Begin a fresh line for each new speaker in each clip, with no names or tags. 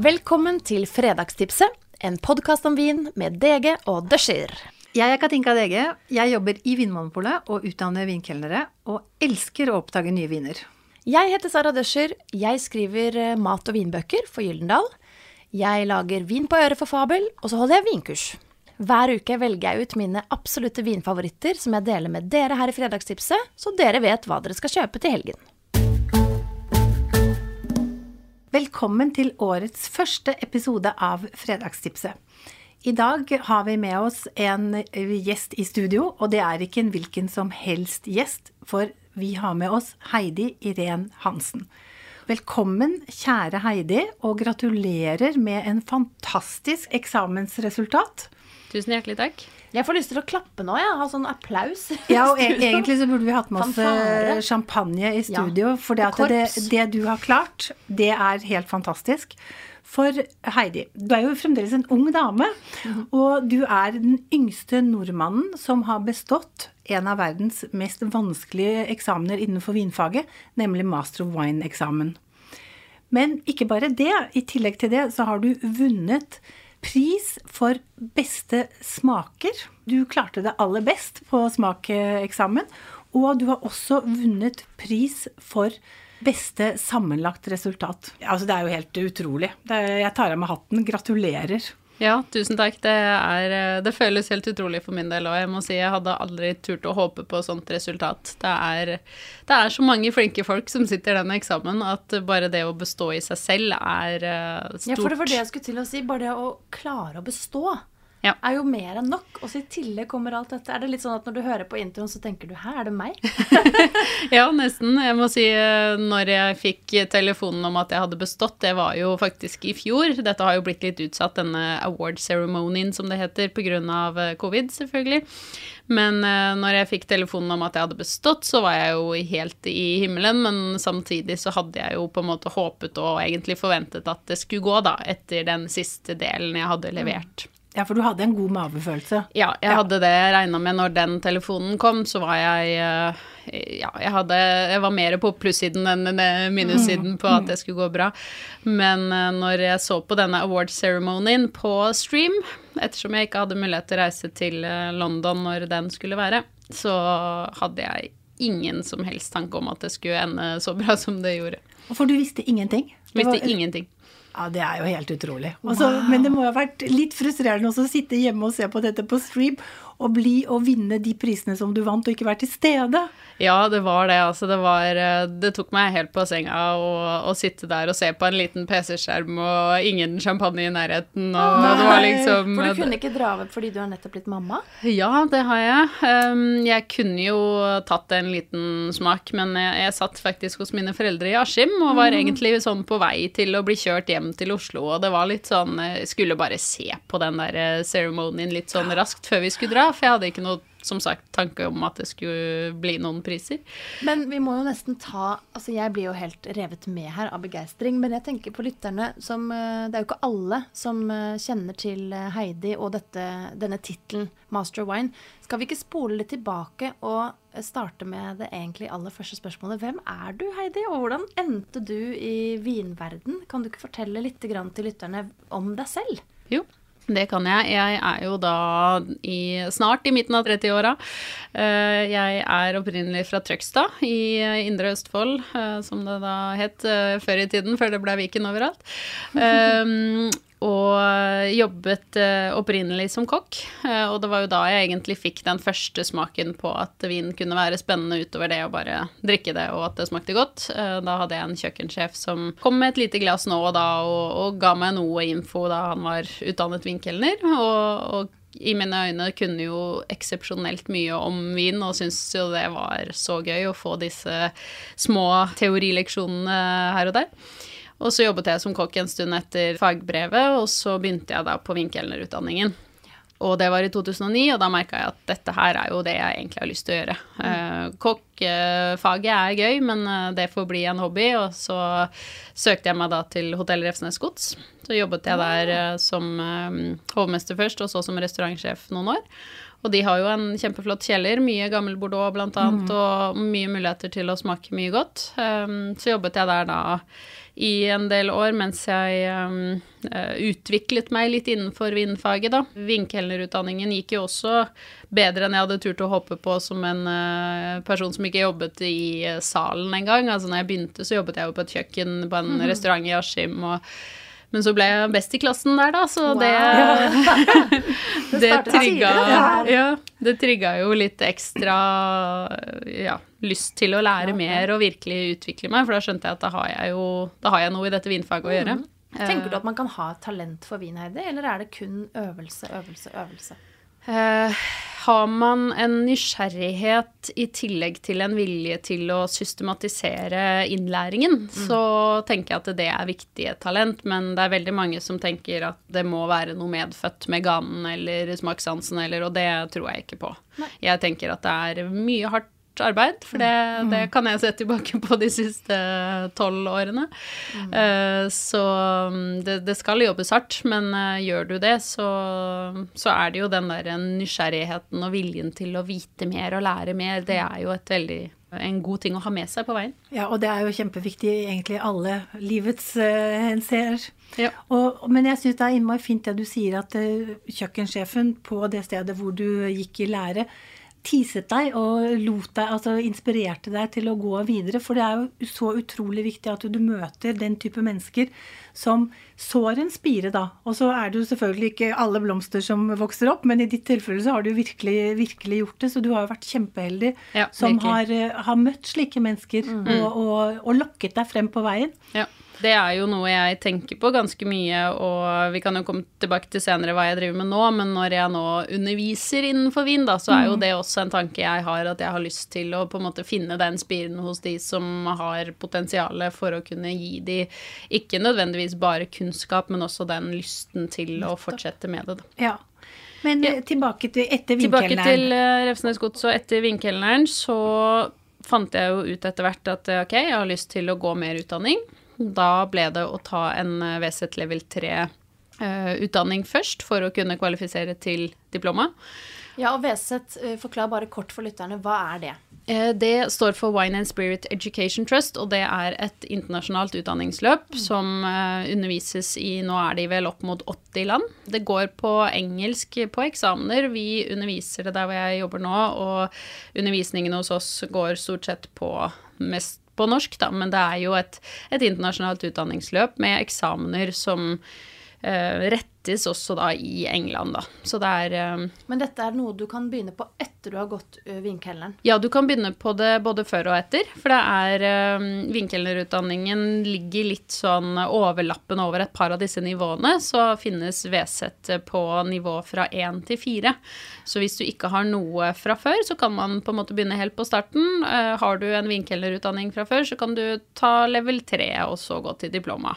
Velkommen til Fredagstipset, en podcast om vin med Dege og Døscher.
Jeg Katinka Dege, jeg jobber i Vinmonopolet og utdanner vinkelnere, og elsker å oppdage nye viner.
Jeg heter Sara Døscher, jeg skriver mat- og vinbøker for Gyldendal. Jeg lager vin på øret for Fabel, og så holder jeg vinkurs. Hver uke velger jeg ut mine absolutte vinfavoritter som jeg deler med dere her i Fredagstipset, så dere vet hva dere skal kjøpe til helgen.
Velkommen til årets første episode av Fredagstipset. I dag har vi med oss en gjest i studio, og det er ikke en hvilken som helst gjest, for vi har med oss Heidi Irén Hansen. Velkommen, kjære Heidi, og gratulerer med en fantastisk eksamensresultat.
Tusen hjertelig takk.
Jeg får lyst til å klappe nå, jeg har sånn applaus.
Ja, og egentlig så burde vi hatt med oss champagne i studio, for det du har klart, det er helt fantastisk. For Heidi, du er jo fremdeles en ung dame, og du er den yngste nordmannen som har bestått en av verdens mest vanskelige eksamener innenfor vinfaget, nemlig Master of Wine-eksamen. Men ikke bare det, i tillegg til det så har du vunnet pris for beste smaker. Du klarte det aller best på smakeksamen, og du har også vunnet pris for beste sammenlagt resultat. Altså, det er jo helt utrolig. Jeg tar av meg hatten. Gratulerer.
Ja, tusen takk. Det føles helt utrolig for min del, og jeg må si jeg hadde aldri turt å håpe på sånt resultat. Det er så mange flinke folk som sitter i denne eksamen, at bare det å bestå i seg selv er stort.
Ja, for det var det jeg skulle til å si. Bare det å klare å bestå er jo mer enn nok. Og så i tillegg kommer alt dette. Er det litt sånn at når du hører på introen, så tenker du, her er det meg?
Ja, nesten. Jeg må si, når jeg fikk telefonen om at jeg hadde bestått, det var jo faktisk i fjor. Dette har jo blitt litt utsatt, denne award ceremonien som det heter, på grunn av covid selvfølgelig. Men når jeg fikk telefonen om at jeg hadde bestått, så var jeg jo helt i himmelen, men samtidig så hadde jeg jo på en måte håpet og egentlig forventet at det skulle gå da, etter den siste delen jeg hadde levert.
Ja, for du hadde en god mavefølelse.
Ja, jeg hadde det. Jeg regnet med når den telefonen kom, så var jeg var mer på plussiden enn minussiden på at det skulle gå bra. Men når jeg så på denne award ceremonien på stream, ettersom jeg ikke hadde mulighet til å reise til London når den skulle være, så hadde jeg ingen som helst tanke om at det skulle ende så bra som det gjorde.
For du visste ingenting?
Ingenting.
Ja, det er jo helt utrolig. Også, men det må ha vært litt frustrerende også å sitte hjemme og se på dette på stream, og vinne de prisene som du vant, og ikke være til stede.
Ja, det var det. Altså, det tok meg helt på senga å sitte der og se på en liten PC-skjerm, og ingen champagne i nærheten. Og det var liksom...
For du kunne ikke dra opp fordi du har nettopp blitt mamma?
Ja, det har jeg. Jeg kunne jo tatt en liten smak, men jeg satt faktisk hos mine foreldre i Askim, og var egentlig sånn på vei til å bli kjørt hjem til Oslo, og det var litt sånn, jeg skulle bare se på den der ceremonien litt sånn raskt før vi skulle dra, for jeg hadde ikke noe, som sagt, tanke om at det skulle bli noen priser.
Men vi må jo nesten altså jeg blir jo helt revet med her av begeistring, men jeg tenker på lytterne som, det er jo ikke alle som kjenner til Heidi og denne titlen Master of Wine. Skal vi ikke spole litt tilbake og starte med det egentlig aller første spørsmålet? Hvem er du, Heidi, og hvordan endte du i vinverden? Kan du ikke fortelle litt grann til lytterne om deg selv?
Jo. Det kan jeg. Jeg er jo da snart i midten av 30-åra. Jeg er opprinnelig fra Trøgstad i Indre Østfold, som det da het før i tiden, før det ble Viken overalt. Og jobbet opprinnelig som kokk, og det var jo da jeg egentlig fikk den første smaken på at vin kunne være spennende utover det å bare drikke det, og at det smakte godt. Da hadde jeg en kjøkkensjef som kom med et lite glass nå og da, og ga meg noe info da han var utdannet vinkelner, og i mine øyne kunne jo eksepsjonelt mye om vin, og syntes jo det var så gøy å få disse små teorileksjonene her og der. Og så jobbet jeg som kokk en stund etter fagbrevet, og så begynte jeg da på vinkelnerutdanningen. Og det var i 2009, og da merket jeg at dette her er jo det jeg egentlig har lyst til å gjøre. Kokkfaget er gøy, men det får bli en hobby, og så søkte jeg meg da til Hotell Refsnes Gods. Så jobbet jeg der som hovmester først, og så som restaurantsjef noen år. Og de har jo en kjempeflott kjeller, mye gammel Bordeaux blant annet, og mye muligheter til å smake mye godt. Så jobbet jeg der da i en del år mens jeg utviklet meg litt innenfor vinfaget da. Vinkelnerutdanningen gikk jo også bedre enn jeg hadde turt å hoppe på som en person som ikke jobbet i salen en gang. Altså når jeg begynte så jobbet jeg jo på et kjøkken på en restaurant i Askim, men så ble jeg best i klassen der da, så
wow.
det trigget jo litt ekstra lyst til å lære mer og virkelig utvikle meg, for da skjønte jeg at da har jeg noe i dette vinfaget å gjøre.
Tenker du at man kan ha talent for vin, Heidi, eller er det kun øvelse?
Har man en nysgjerrighet i tillegg til en vilje til å systematisere innlæringen, så tenker jeg at det er viktig talent, men det er veldig mange som tenker at det må være noe medfødt med ganen eller smakssansen, og det tror jeg ikke på. Nei. Jeg tenker at det er mye hardt arbeid, for det kan jeg se tilbake på de siste 12 årene. Så det skal jobbes hardt, men gjør du det, så er det jo den der nysgjerrigheten og viljen til å vite mer og lære mer. Det er jo en god ting å ha med seg på veien.
Ja, og det er jo kjempeviktig egentlig alle livets henseer.
Ja.
Men jeg synes det er innmari fint det du sier at kjøkkensjefen på det stedet hvor du gikk i lære tiset deg og inspirerte deg til å gå videre, for det er jo så utrolig viktig at du møter den type mennesker som sår en spire da, og så er det jo selvfølgelig ikke alle blomster som vokser opp, men i ditt tilfelle så har du virkelig gjort det, så du har jo vært kjempeheldig som har møtt slike mennesker og lokket deg frem på veien.
Ja. Det er jo noe jeg tenker på ganske mye, og vi kan jo komme tilbake til senere hva jeg driver med nå, men når jeg nå underviser innenfor vin da, så er jo det også en tanke jeg har, at jeg har lyst til å på en måte finne den spiren hos de som har potensiale for å kunne gi de, ikke nødvendigvis bare kunnskap, men også den lysten til å fortsette med det.
Ja. Men tilbake til etter vinkelneren.
Tilbake til Refsnes Gods, og etter vinkelneren så fant jeg jo ut etter hvert at ok, jeg har lyst til å gå mer utdanning. Da ble det å ta en VZ level 3 utdanning først for å kunne kvalifisere til diploma.
Ja, og VZ, forklar bare kort for lytterne, hva er det?
Det står for Wine and Spirit Education Trust, og det er et internasjonalt utdanningsløp som undervises i, nå er de vel opp mot 80 land. Det går på engelsk på eksamener, vi underviser det der hvor jeg jobber nå, og undervisningen hos oss går stort sett mest på norsk da, men det er jo et internasjonalt utdanningsløp med eksamener som rettes også da i England da. Så det er...
Men dette er noe du kan begynne på etter du har gått vinkelneren?
Ja, du kan begynne på det både før og etter, for det er vinkelnerutdanningen ligger litt sånn overlappen over et par av disse nivåene, så finnes VZ på nivå fra 1 til 4. Så hvis du ikke har noe fra før, så kan man på en måte begynne helt på starten. Har du en vinkelnerutdanning fra før, så kan du ta level 3 og så gå til diploma.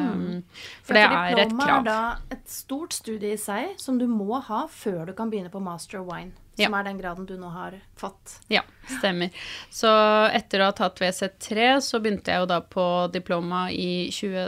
For det er et krav.
Diploma er da et stort studie i seg som du må ha før du kan begynne på Master of Wine, som er den graden du nå har fått.
Ja, stemmer. Så etter å ha tatt VZ3 så begynte jeg jo da på diploma i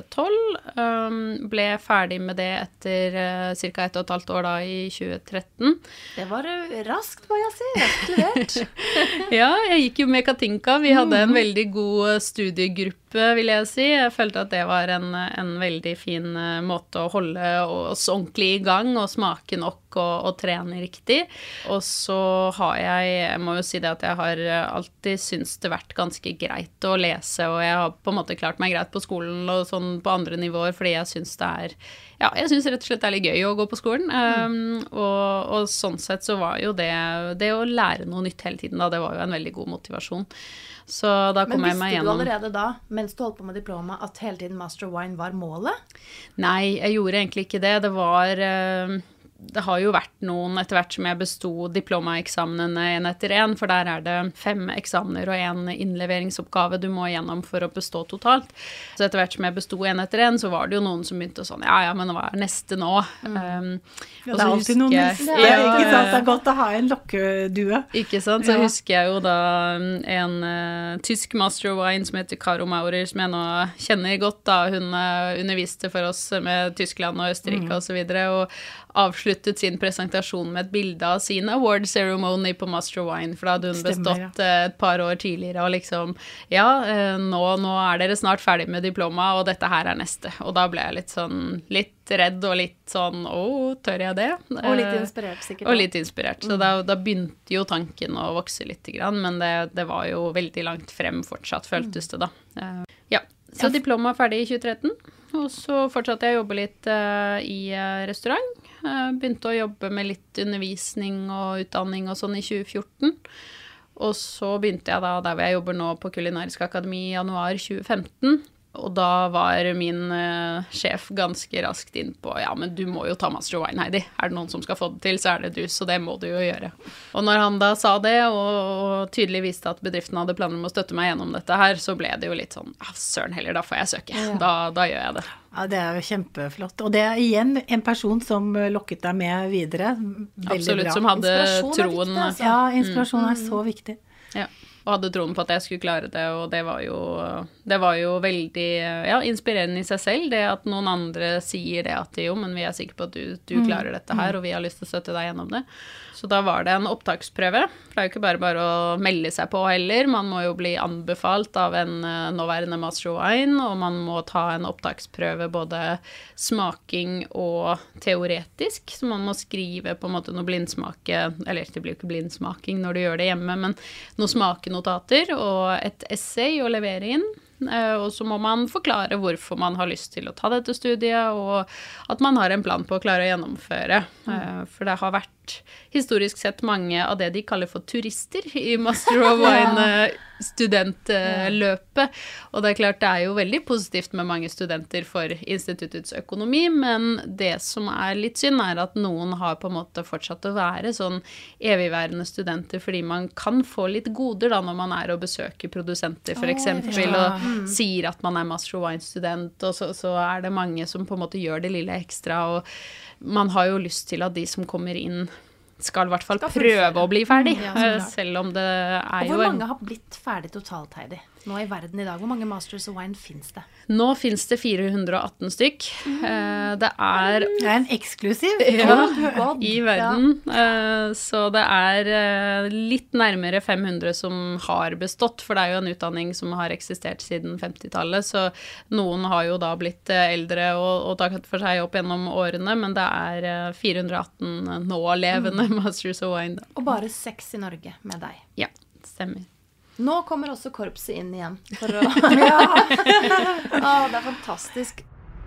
2012. Ble ferdig med det etter ca. 1,5 år da i 2013.
Det var raskt, må jeg si. Raskt levert.
Ja, jeg gikk jo med Katinka. Vi hadde en veldig god studiegruppe, vil jeg si. Jeg følte at det var en veldig fin måte å holde oss ordentlig i gang og smake nok og trene riktig. Og så har jeg må jo si det at jeg har alltid syntes det vært ganske greit å lese, og jeg har på en måte klart meg greit på skolen og sånn på andre nivåer, fordi jeg synes det er, ja, jeg synes rett og slett det er litt gøy å gå på skolen. Og sånn sett så var jo det å lære noe nytt hele tiden da, det var jo en veldig god motivasjon. Så da kom jeg meg gjennom.
Men visste du allerede da, mens du holdt på med diploma, at hele tiden Master of Wine var målet?
Nei, jeg gjorde egentlig ikke det. Det har jo vært noen etter hvert som jeg bestod diplomaeksamene en etter en, for der er det 5 eksamener og 1 innleveringsoppgave du må gjennom for å bestå totalt. Så etter hvert som jeg bestod en etter en, så var det jo noen som begynte sånn, ja, men hva er neste nå?
Ja, det er alltid noen neste. Ja, ikke sant? Det er godt å ha en lokkedue.
Ikke sant? Så husker jeg jo da en tysk Master of Wine som heter Karo Maurer, som jeg nå kjenner godt da. Hun underviste for oss med Tyskland og Østerrike og så videre, og avsluttet sin presentasjon med et bilde av sin award ceremony på Master of Wine, for da hadde hun bestått et par år tidligere, og liksom, nå dere snart ferdig med diploma, og dette her neste. Og da ble jeg litt redd, og litt sånn, tør jeg det?
Og litt inspirert, sikkert.
Og litt inspirert, så da begynte jo tanken å vokse litt grann, men det var jo veldig langt frem fortsatt, føltes det da. Så diploma ferdig i 2013, og så fortsatte jeg å jobbe litt i restaurant. Begynte å jobbe med litt undervisning og utdanning og sånn i 2014. Og så begynte jeg da, der hvor jeg jobber nå på Kulinarisk Akademi i januar 2015. Og da var min sjef ganske raskt inn på, men du må jo ta Master of Wine, Heidi. Det noen som skal få det til, så det du, så det må du jo gjøre. Og når han da sa det, og tydelig viste at bedriften hadde planer om å støtte meg gjennom dette her, så ble det jo litt sånn, søren heller, da får jeg søke. Da gjør jeg det.
Ja, det jo kjempeflott. Og det igjen en person som lokket deg med videre. Veldig
absolutt,
bra.
Som hadde troen.
Viktig, altså.
Ja, inspirasjon så viktig.
Ja. Og hadde troen på at jeg skulle klare det, og det var jo veldig inspirerende i seg selv, det at noen andre sier det at jo, men vi sikre på at du klarer dette her, og vi har lyst til å støtte deg gjennom det. Så da var det en opptaksprøve, for det jo ikke bare å melde seg på heller, man må jo bli anbefalt av en nåværende Master of Wine, og man må ta en opptaksprøve både smaking og teoretisk, så man må skrive på en måte noe blindsmake, eller det blir jo ikke blindsmaking når du gjør det hjemme, men noe smakenotater og et essay å levere inn. Og så må man forklare hvorfor man har lyst til å ta dette studiet, og at man har en plan på å klare å gjennomføre. For det har vært historisk sett mange av det de kaller for turister i Master of Wine studentløpet. Og det klart, det jo veldig positivt med mange studenter for instituttets økonomi, men det som litt synd at noen har på en måte fortsatt å være sånn evigværende studenter, fordi man kan få litt goder da når man og besøker produsenter for eksempel, og sier at man Master of Wine-student, og så det mange som på en måte gjør det lille ekstra, og man har jo lyst til at de som kommer inn skal i hvert fall prøve å bli ferdig, selv om det
og hvor mange har blitt ferdig totalt, Heidi? Nå i verden i dag, hvor mange Masters of Wine finnes det?
Nå finnes det 418 stykk. Det
en eksklusiv
i verden. Så det litt nærmere 500 som har bestått, for det jo en utdanning som har eksistert siden 50-tallet, så noen har jo da blitt eldre og takket for seg opp gjennom årene, men det 418 nå levende Masters of Wine. Da.
Og bare 6 i Norge med deg.
Ja, stemmer.
Nå kommer også korpset inn igjen. For å det fantastisk.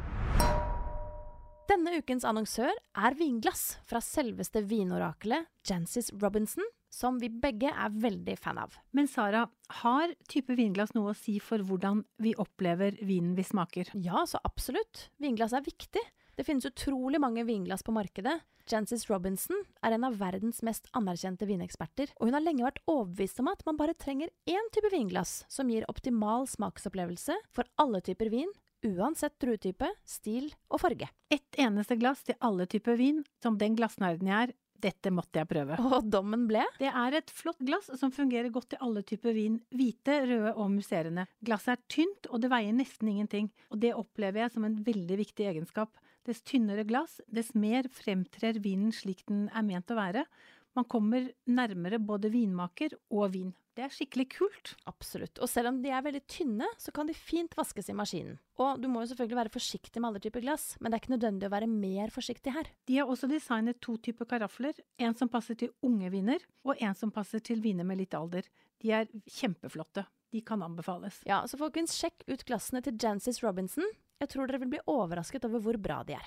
Denne ukens annonsør vinglass fra selveste vinorakelet Jancis Robinson, som vi begge veldig fan av.
Men Sara, har type vinglass noe å si for hvordan vi opplever vinen vi smaker?
Ja, så absolutt. Vinglass viktig. Det finnes utrolig mange vinglass på markedet. Jancis Robinson en av verdens mest anerkjente vineksperter, og hun har lenge vært overbevist om at man bare trenger én type vinglass som gir optimal smaksopplevelse for alle typer vin, uansett druetype, stil og farge.
Et eneste glass til alle typer vin, som den glassnerden jeg dette måtte jeg prøve.
Og dommen ble?
Det et flott glass som fungerer godt til alle typer vin, hvite, røde og musserende. Glasset tynt, og det veier nesten ingenting, og det opplever jeg som en veldig viktig egenskap. Dess tynnere glass, dess mer fremtrer vinen slik den ment å være. Man kommer nærmere både vinmaker og vin. Det skikkelig kult.
Absolutt. Og selv om de veldig tynne, så kan de fint vaskes i maskinen. Og du må jo selvfølgelig være forsiktig med alle typer glass, men det ikke nødvendig å være mer forsiktig her.
De har også designet 2 typer karafler, en som passer til unge viner, og en som passer til viner med litt alder. De kjempeflotte. De kan anbefales.
Ja, så folkens, sjekk ut glassene til Jancis Robinson. Jeg tror dere vil bli overrasket over hvor bra de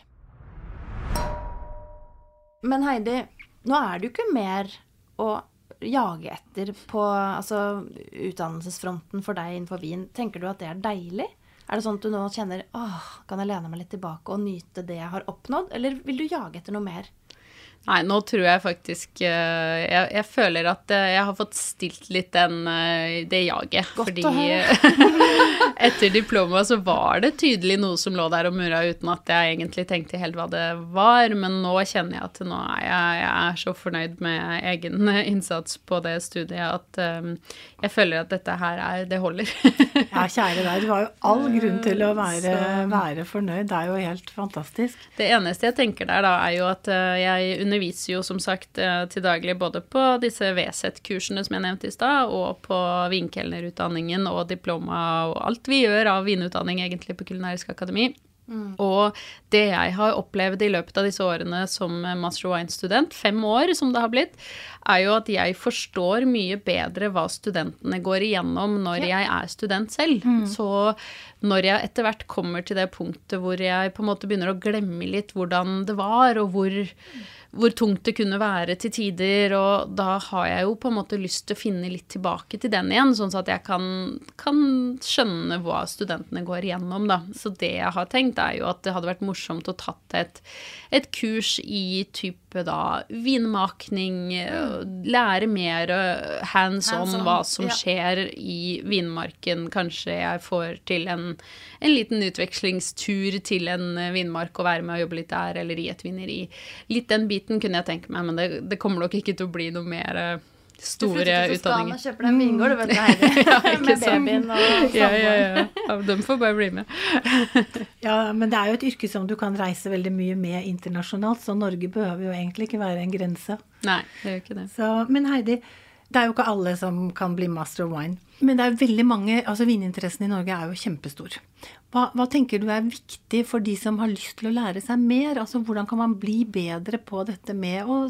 Men Heidi, nå det jo ikke mer å jage etter på utdannelsesfronten for deg innenfor vin. Tenker du at det deilig? Det sånn at du nå kjenner, kan jeg lene meg litt tilbake og nyte det jeg har oppnådd? Eller vil du jage etter noe mer?
Nei, nå tror jeg faktisk jeg føler at jeg har fått stilt litt det jaget.
Godt
fordi etter diploma så var det tydelig noe som lå der og murra uten at jeg egentlig tenkte helt hva det var. Men nå kjenner jeg at nå jeg er så fornøyd med egen innsats på det studiet at jeg føler at dette her det holder.
Ja, kjære deg, du har jo all grunn til å være fornøyd. Det er jo helt fantastisk.
Det eneste jeg tenker der da jo at jeg underviser jo som sagt til daglig både på disse VSET-kursene som jeg nevnte i sted, og på vinkelnerutdanningen og diploma og alt vi gjør av vinutdanning egentlig på Kulinarisk Akademi. Og det jeg har opplevd i løpet av disse årene som Master of Wine-student, 5 år som det har blitt, jo at jeg forstår mye bedre hva studentene går igjennom når jeg student selv. Så når jeg etter hvert kommer til det punktet hvor jeg på en måte begynner å glemme litt hvordan det var, og hvor tungt det kunne være til tider, og da har jeg jo på en måte lyst til å finne litt tilbake til den igjen, sånn at jeg kan skjønne hva studentene går igjennom da. Så det jeg har tenkt jo at det hadde vært morsomt å tatt et kurs i type da vinmakning, lære mer hands-on hva som skjer i vinmarken. Kanskje jeg får til en liten utvekslingstur til en vinmark og være med og jobbe litt der, eller i et vineri. Litt den biten kunne jeg tenke meg, men det kommer nok ikke til å bli noe mer store utdanninger.
Du kjøper deg en vingård, du vet det, med babyen og
ja, de får bare bli med.
Ja, men det jo et yrke som du kan reise veldig mye med internasjonalt, så Norge behøver jo egentlig ikke være en grense.
Nei, det gjør ikke det.
Så, men Heidi, det jo ikke alle som kan bli Master of Wine. Men det veldig mange, altså vininteressen i Norge jo kjempestor. Hva tenker du viktig for de som har lyst til å lære seg mer? Altså, hvordan kan man bli bedre på dette med å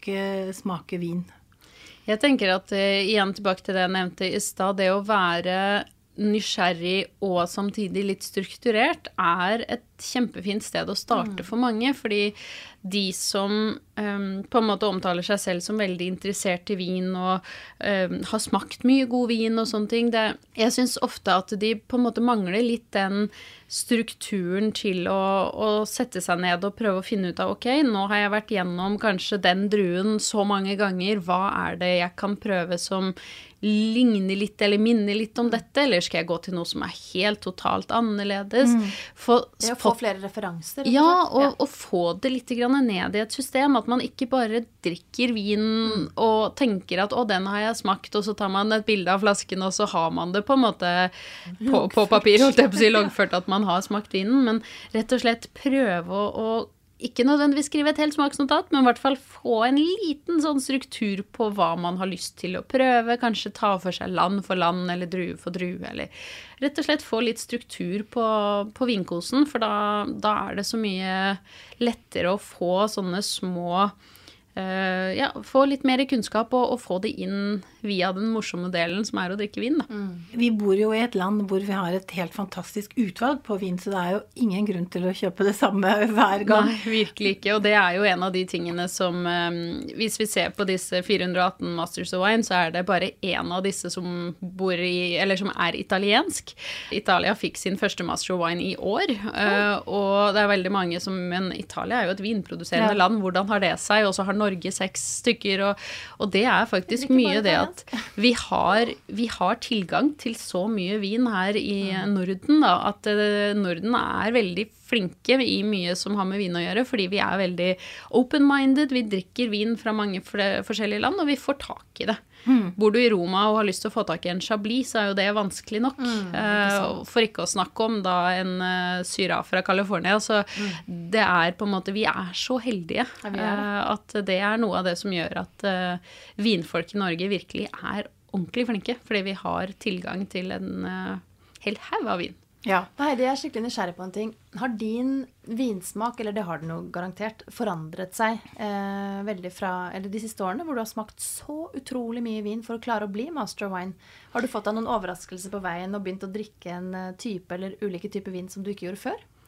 smake vin?
Jeg tenker at igjen tilbake til det jeg nevnte i sted, det å være nysgjerrig og samtidig litt strukturert et kjempefint sted å starte for mange, fordi de som på en måte omtaler seg selv som veldig interessert i vin og har smakt mye god vin og sånne ting, jeg synes ofte at de på en måte mangler litt den strukturen til å sette seg ned og prøve å finne ut av, ok, nå har jeg vært gjennom kanskje den druen så mange ganger, hva det jeg kan prøve som ligner litt eller minner litt om dette, eller skal jeg gå til noe som helt totalt annerledes?
Det å få flere referanser.
Ja, og få det litt grann ned i et system, at man ikke bare drikker vin og tenker at den har jeg smakt, og så tar man et bilde av flasken, og så har man det på en måte på papir, holdt jeg på å si, loggført at man har smakt vinen, men rett og slett prøve å ikke nødvendigvis skrive et helt smaksnotat, men i hvert fall få en liten sånn struktur på hva man har lyst til å prøve, kanskje ta for seg land for land, eller drue for drue, eller rett og slett få litt struktur på vinkosen, for da det så mye lettere å få sånne små, få litt mer kunnskap og få det inn via den morsomme delen som å drikke vin. Da.
Vi bor jo i et land hvor vi har et helt fantastisk utvalg på vin, så det jo ingen grunn til å kjøpe det samme hver gang.
Nei, virkelig ikke, og det jo en av de tingene som, hvis vi ser på disse 418 Masters of Wine, så det bare en av disse som bor eller som italiensk. Italia fikk sin første Master of Wine i år, og det veldig mange som, men Italia jo et vinproduserende land, hvordan har det seg? Og så har Norge 6 stykker, og det faktisk mye det at vi har tilgang til så mye vin her i Norden, da, at Norden veldig flinke i mye som har med vin å gjøre, fordi vi veldig open-minded, vi drikker vin fra mange forskjellige land, og vi får tak i det. Bor du i Roma og har lyst til å få tak i en Chablis, så jo det vanskelig nok. For ikke å snakke om da en Syrah fra California, så det på en måte, vi så heldige at det noe av det som gjør at vinfolk i Norge virkelig ordentlig flinke, fordi vi har tilgang til en hel haug av vin.
Ja. Heidi, jeg skikkelig nysgjerrig på en ting. Har din vinsmak, eller det har den jo garantert, forandret seg veldig eller de siste årene, hvor du har smakt så utrolig mye vin for å klare å bli Master of Wine? Har du fått deg noen overraskelser på veien og begynt å drikke en type eller ulike typer vin som du ikke gjorde før?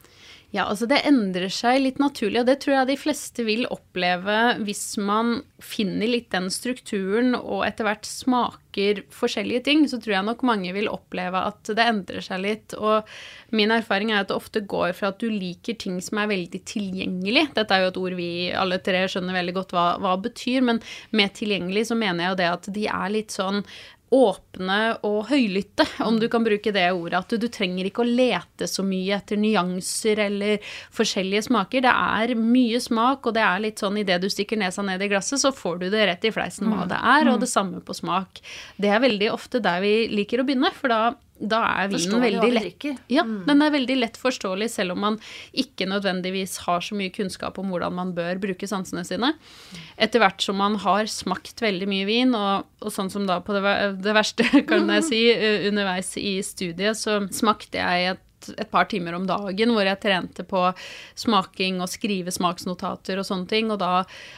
Ja, altså det endrer seg litt naturlig, og det tror jeg de fleste vil oppleve hvis man finner litt den strukturen og etter hvert smaker forskjellige ting, så tror jeg nok mange vil oppleve at det endrer seg litt. Og min erfaring at det ofte går fra at du liker ting som veldig tilgjengelig. Dette jo et ord vi alle tre skjønner veldig godt hva betyr, men med tilgjengelig så mener jeg jo det at de litt sånn åpne og høylytte, om du kan bruke det ordet, at du trenger ikke å lete så mye etter nyanser eller forskjellige smaker. Det mye smak, og det litt sånn i det du stikker nesa ned i glasset, så får du det rett i fleisen hva det og det samme på smak. Det veldig ofte der vi liker å begynne, for da vinen veldig lett. Ja, den veldig lett forståelig, selv om man ikke nødvendigvis har så mye kunnskap om hvordan man bør bruke sansene sine. Etter hvert som man har smakt veldig mye vin, og sånn som da på det verste, kan jeg si, underveis i studiet, så smakte jeg et par timer om dagen, hvor jeg trente på smaking og skrive smaksnotater og sånne ting, og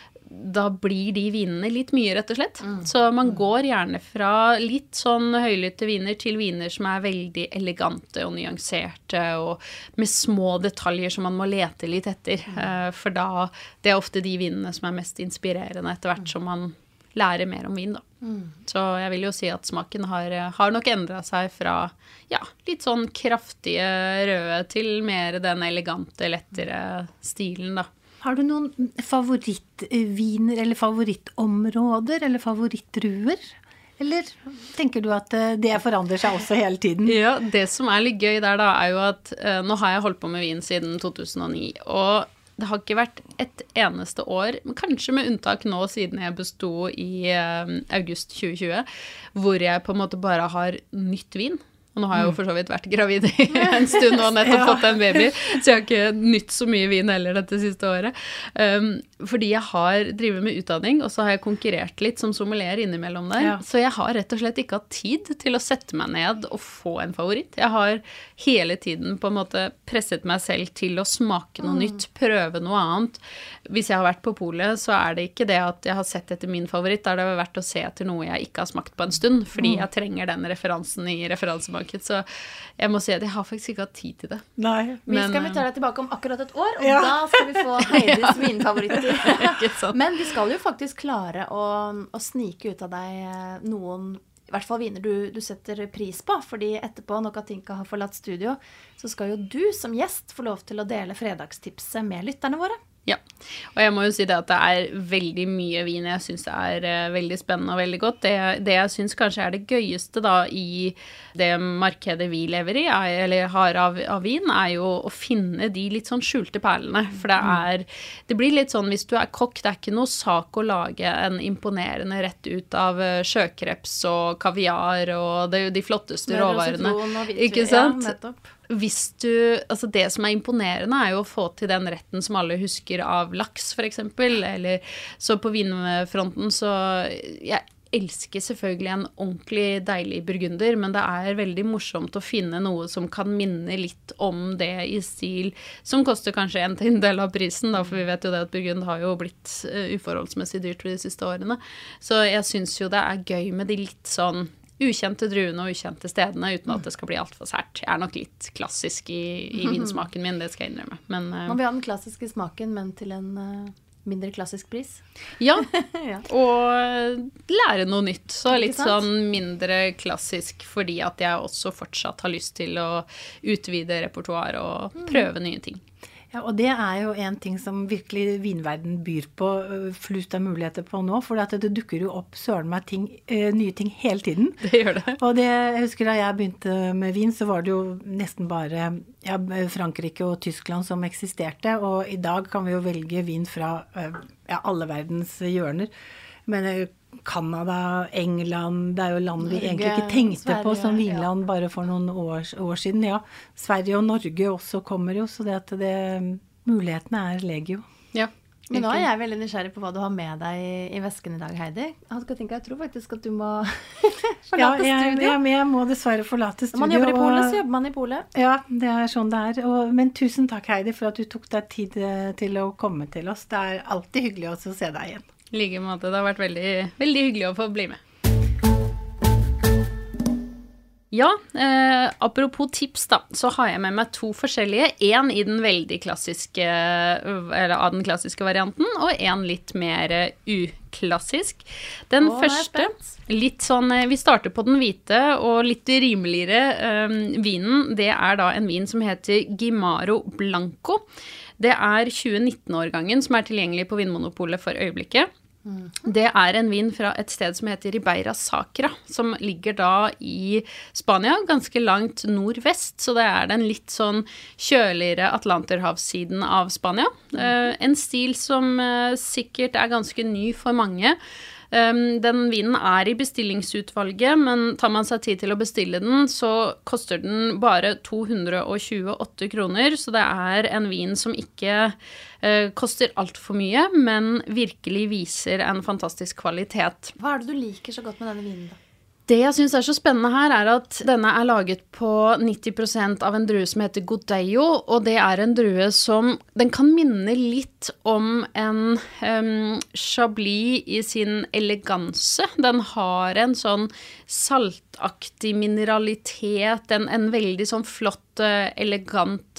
da blir de vinene litt mye, rett og slett. Så man går gjerne fra litt sånn høylytte viner til viner som veldig elegante og nyanserte, og med små detaljer som man må lete litt etter. For det ofte de vinene som mest inspirerende etter hvert som man lærer mer om vin, da. Så jeg vil jo si at smaken har nok endret seg fra litt sånn kraftige røde til mer den elegante, lettere stilen, da.
Har du noen favorittviner eller favorittområder eller favorittruer? Eller tenker du at det forandrer seg også hele tiden?
Ja, det som litt gøy der da, jo at nå har jeg holdt på med vin siden 2009, og det har ikke vært et eneste år, kanskje med unntak nå siden jeg bestod i august 2020, hvor jeg på en måte bare har nytt vin. Og nå har jeg jo for så vidt vært gravid i en stund og nettopp fått en baby, så jeg har ikke nytt så mye vin heller dette siste året. Fordi jeg har drivet med utdanning, og så har jeg konkurrert litt som sommelier innimellom der. Ja. Så jeg har rett og slett ikke hatt tid til å sette meg ned og få en favoritt. Jeg har hele tiden på en måte presset meg selv til å smake noe nytt, prøve noe annet. Hvis jeg har vært på polet, så det ikke det at jeg har sett etter min favoritt, da det vært å se etter noe jeg ikke har smakt på en stund, fordi jeg trenger den referansen i referansemarkedet. Så jeg må si at jeg har faktisk ikke hatt tid til det.
Nei.
Vi skal invitere deg tilbake om akkurat et år, og da skal vi få Heidis vinfavoritter. Men vi skal jo faktisk klare å snike ut av deg noen, i hvert fall viner du setter pris på, fordi etterpå, når Katinka har forlatt studio, så skal jo du som gjest få lov til å dele fredagstipset med lytterne våre.
Ja, og jeg må jo si det at det veldig mye vin jeg synes veldig spennende og veldig godt. Det jeg synes kanskje det gøyeste da i det markedet vi lever i, eller har av vin, jo å finne de litt sånn skjulte perlene. For det blir litt sånn, hvis du kokk, det ikke noe sak å lage en imponerende rett ut av sjøkreps og kaviar, og det jo de flotteste råvarene. Ikke sant? Ja, nettopp. Altså det som imponerende jo å få til den retten som alle husker av laks, for eksempel, eller så på vinfronten, så jeg elsker selvfølgelig en ordentlig deilig burgunder, men det veldig morsomt å finne noe som kan minne litt om det i stil, som koster kanskje en del av prisen, da, for vi vet jo det at burgund har jo blitt uforholdsmessig dyrt de siste årene. Så jeg synes jo det gøy med de litt sånn ukjente druene og ukjente stedene, uten at det skal bli alt for sært. Jeg nok litt klassisk i vinsmaken min, det skal jeg innrømme. Men,
man vil ha den klassiske smaken, men til en mindre klassisk pris.
Ja, og lære noe nytt. Så litt sånn mindre klassisk, fordi at jeg også fortsatt har lyst til å utvide repertoar og prøve nye ting.
Ja, og det jo en ting som virkelig vinverden byr på flust av muligheter på nå, for det dukker jo opp søren meg nye ting hele tiden.
Det gjør det.
Og jeg husker da jeg begynte med vin, så var det jo nesten bare Frankrike og Tyskland som eksisterte, og i dag kan vi jo velge vin fra alle verdens hjørner. Men Kanada, England, det jo land vi egentlig ikke tenkte Sverige, på som vinland bare for noen år siden. Ja, Sverige og Norge også kommer jo, så mulighetene legio.
Ja.
Men nå jeg veldig nysgjerrig på hva du har med deg i vesken i dag, Heidi. Jeg tror faktisk at du må forlate studio.
Jeg må dessverre forlate studio.
Når man jobber i polet, så jobber man i polet.
Ja, det sånn det men tusen takk, Heidi, for at du tok deg tid til å komme til oss. Det alltid hyggelig å se deg igjen.
I like måte, det har vært veldig, veldig hyggelig å få bli med. Ja, apropos tips da, så har jeg med meg 2 forskjellige. En i den veldig klassiske, eller av den klassiske varianten, og en litt mer uklassisk. Den første, litt sånn, vi starter på den hvite og litt rimeligere vinen. Det er da en vin som heter Gimaro Blanco. Det er 2019-årgangen som er tilgjengelig på Vinmonopolet for øyeblikket. Det er en vin fra et sted som heter Ribeira Sacra, som ligger da i Spania, ganske langt nordvest, så det er den litt sånn kjøligere Atlanterhavssiden av Spania. En stil som sikkert er ganske ny for mange. Den vinen er i bestillingsutvalget, men tar man seg tid til å bestille den, så koster den bare 228 kroner, så det er en vin som ikke koster alt for mye, men virkelig viser en fantastisk kvalitet.
Hva er det du liker så godt med denne vinen da?
Det jeg synes er så spennende her er at denne er laget på 90% av en drue som heter Godello, og det er en drue som, den kan minne litt om en Chablis i sin eleganse. Den har en sånn saltaktig mineralitet, en veldig sånn flott, elegant,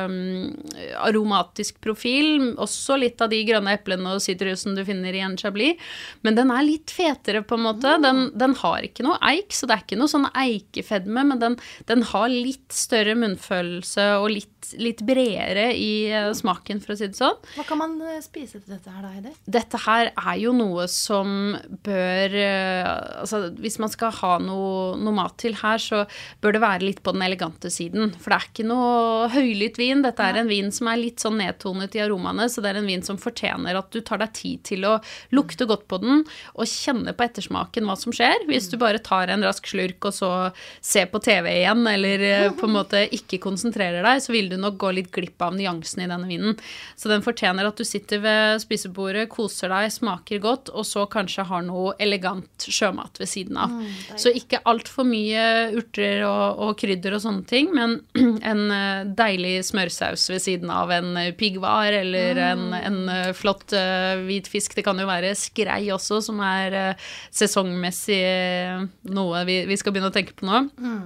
aromatisk profil, også litt av de grønne eplene og sitrusen du finner i en Chablis, men den er litt fetere på en måte. Den har ikke noe eik, så det er ikke noe sånn eikefedme, men den har litt større munnfølelse og litt bredere i smaken, for å si det sånn.
Hva kan man spise til dette her da, Heidi?
Dette her er jo noe som bør, altså hvis man skal ha noe mat til her, så bør det være litt på den elegante siden, for det er ikke noe høylytt vin. Dette er en vin som er litt sånn nedtonet i aromaene, så det er en vin som fortjener at du tar deg tid til å lukte godt på den, og kjenne på ettersmaken hva som skjer. Hvis du bare tar en rask slurk, og så ser på TV igjen, eller på en måte ikke konsentrerer deg, så vil du nok gå litt glipp av nyansen i denne vinen. Så den fortjener at du sitter ved spisebordet, koser deg, smaker godt, og så kanskje har noe elegant sjømat ved siden av. Så ikke alt for mye urter og krydder og sånne ting, men en deilig smørsaus ved siden av en piggvar, eller en flott hvit fisk. Det kan jo være skrei også, som er sesongmessig noe vi skal begynne å tenke på nå.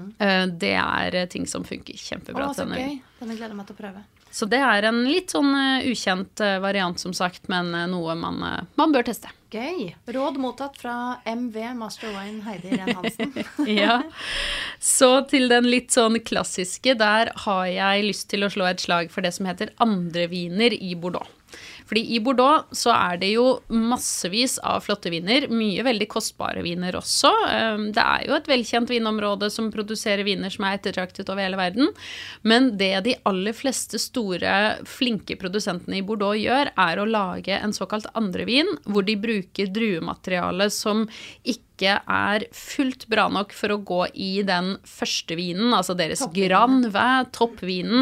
Det er ting som funker kjempebra.
Så gøy. Denne gleder meg til å prøve.
Så det er en litt sånn ukjent variant, som sagt, men noe man bør teste.
Gøy. Råd mottatt fra MV Master Wine Heidi Ren Hansen.
Ja. Så til den litt sånn klassiske, der har jeg lyst til å slå et slag for det som heter andre viner i Bordeaux. Fordi i Bordeaux så er det jo massevis av flotte viner, mye veldig kostbare viner også. Det er jo et velkjent vinområde som produserer viner som er ettertraktet over hele verden. Men det de aller fleste store, flinke produsentene i Bordeaux gjør, er å lage en såkalt andre vin, hvor de bruker druemateriale som ikke er fullt bra nok for å gå i den første vinen, altså deres Grand Vin, toppvinen,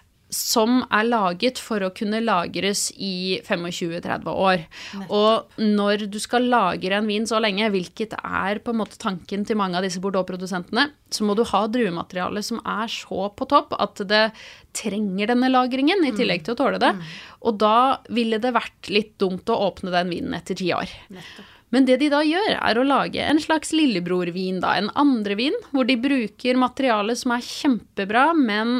som er laget for å kunne lagres i 25-30 år. Og når du skal lagre en vin så lenge, hvilket er på en måte tanken til mange av disse Bordeaux-produsentene, så må du ha druemateriale som er så på topp at det trenger denne lagringen i tillegg til å tåle det. Og da ville det vært litt dumt å åpne den vinen etter 10 år. Men det de da gjør er å lage en slags lillebrorvin, da, en andre vin, hvor de bruker materiale som er kjempebra, men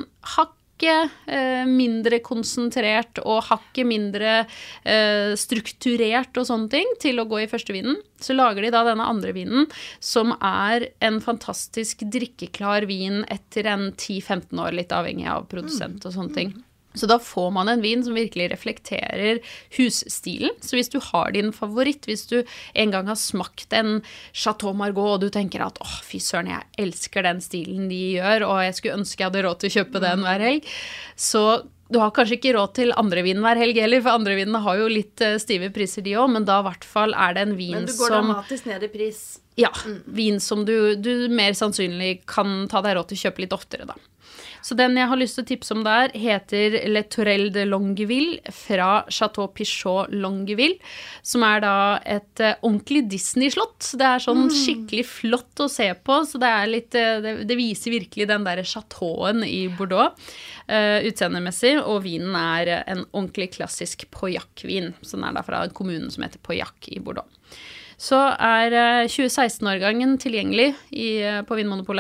mindre konsentrert og hakket mindre strukturert og sånne ting til å gå i første vinen. Så lager de da denne andre vinen, som er en fantastisk drikkeklar vin etter en 10-15 år, litt avhengig av produsent og sånne ting. Så da får man en vin som virkelig reflekterer husstilen. Så hvis du har din favoritt, hvis du en gang har smakt en Chateau Margaux, og du tenker at, fy søren, jeg elsker den stilen de gjør, og jeg skulle ønske jeg hadde råd til å kjøpe den hver helg, så du har kanskje ikke råd til andre vin hver helg heller, for andre vinene har jo litt stive priser de også, men da i hvert fall er det en vin som...
Men du går dramatisk ned i pris.
Ja, vin som du mer sannsynlig kan ta deg råd til å kjøpe litt oftere da. Så den jeg har lyst til å tipse om der heter Le Tourelle de Longueville fra Chateau Pichot Longueville, som er da et ordentlig Disney-slott. Det er sånn skikkelig flott å se på, så det er litt, det viser virkelig den der chateauen i Bordeaux utseendemessig, og vinen er en ordentlig klassisk Pauillac-vin, så den er da fra kommunen som heter Pauillac i Bordeaux. Så er 2016-årgangen tilgjengelig på Vinmonopolet.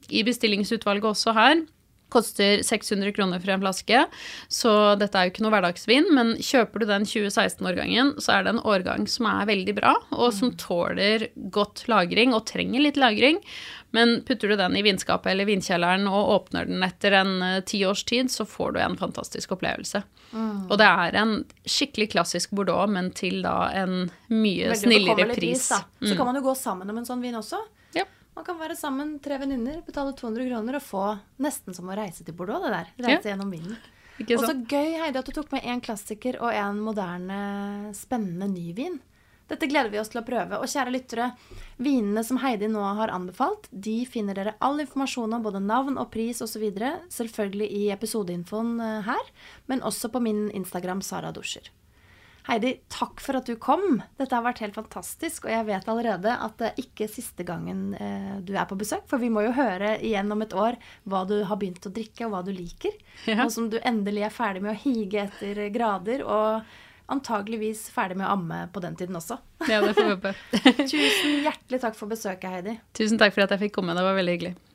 i bestillingsutvalget også her. Koster 600 kroner for en flaske, så dette jo ikke noe hverdagsvin, men kjøper du den 2016-årgangen, så det en årgang som veldig bra, og som tåler godt lagring, og trenger litt lagring. Men putter du den i vinskapet eller vinkjelleren og åpner den etter en 10 års tid, så får du en fantastisk opplevelse. Og det en skikkelig klassisk Bordeaux, men til da en mye snillere pris.
Så kan man jo gå sammen om en sånn vin også.
Ja.
Man kan være sammen 3 venninner, betale 200 kroner og få nesten som å reise til Bordeaux, det der. Reise gjennom vinen. Og så gøy, Heidi, at du tok med en klassiker og en moderne, spennende ny vin. Dette gleder vi oss til å prøve. Og kjære lyttere, vinene som Heidi nå har anbefalt, de finner dere all informasjon om både navn og pris og så videre, selvfølgelig i episodeinfoen her, men også på min Instagram, Sara Duscher. Heidi, takk for at du kom. Dette har vært helt fantastisk, og jeg vet allerede at det ikke siste gangen du på besøk, for vi må jo høre igjen om et år hva du har begynt å drikke og hva du liker, og som du endelig ferdig med å hige etter grader, og antageligvis ferdig med å amme på den tiden også.
Ja, det får vi håpe.
Tusen hjertelig takk for besøket, Heidi.
Tusen takk for at jeg fikk komme, det var veldig hyggelig.